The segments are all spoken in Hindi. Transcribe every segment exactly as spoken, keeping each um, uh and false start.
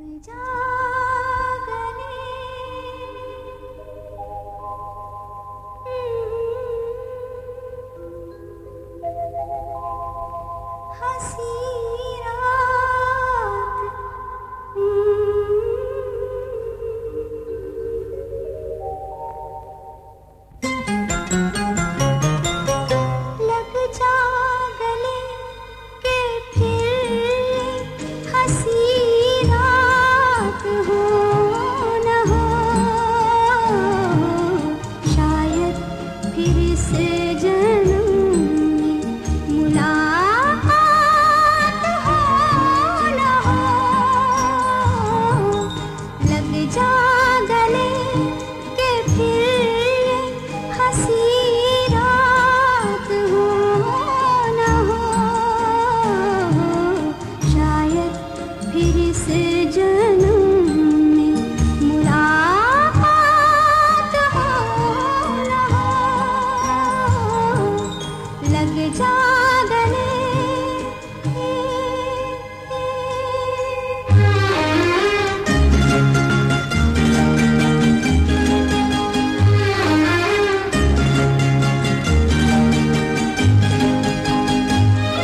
जा गले हंसी रात लग जा गले के फिर हंसी रात हो न हो शायद फिर से जन्म में मुलाकात हो न हो लग जा गले के फिर हंसी रात हो न हो शायद फिर से जन्म में मुलाकात हो न हो लग जा गले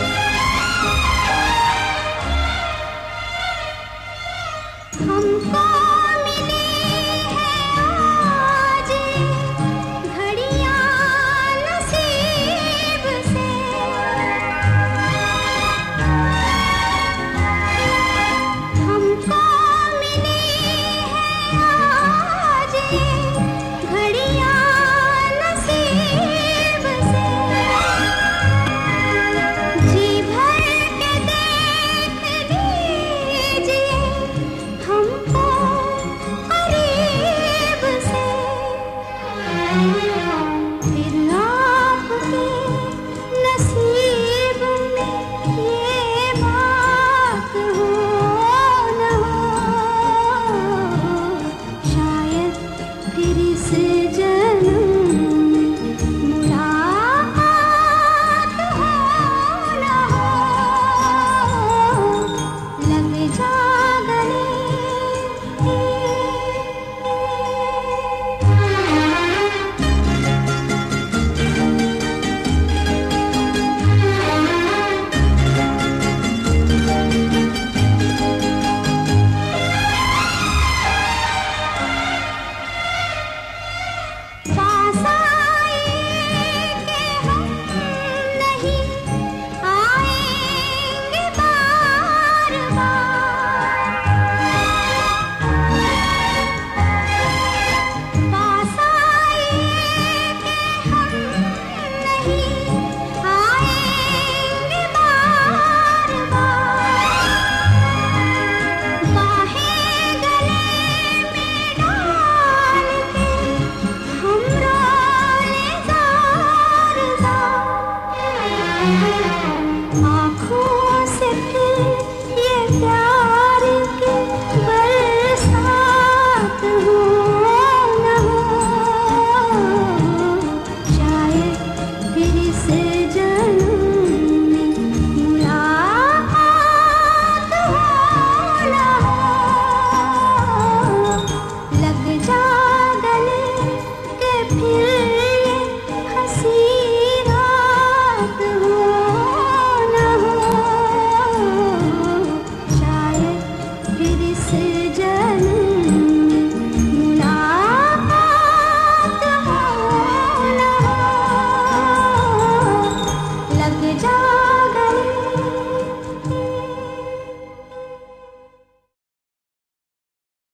हमको